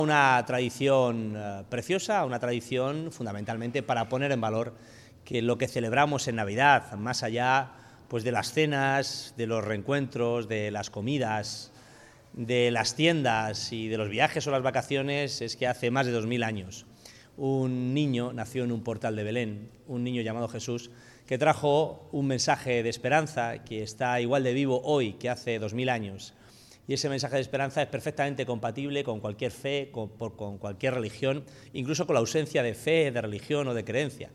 Una tradición preciosa, una tradición fundamentalmente para poner en valor que lo que celebramos en Navidad, más allá pues, de las cenas, de los reencuentros, de las comidas, de las tiendas y de los viajes o las vacaciones, es que hace más de 2000 años un niño nació en un portal de Belén, un niño llamado Jesús, que trajo un mensaje de esperanza que está igual de vivo hoy que hace 2000 años. Y ese mensaje de esperanza es perfectamente compatible con cualquier fe, con cualquier religión, incluso con la ausencia de fe, de religión o de creencia.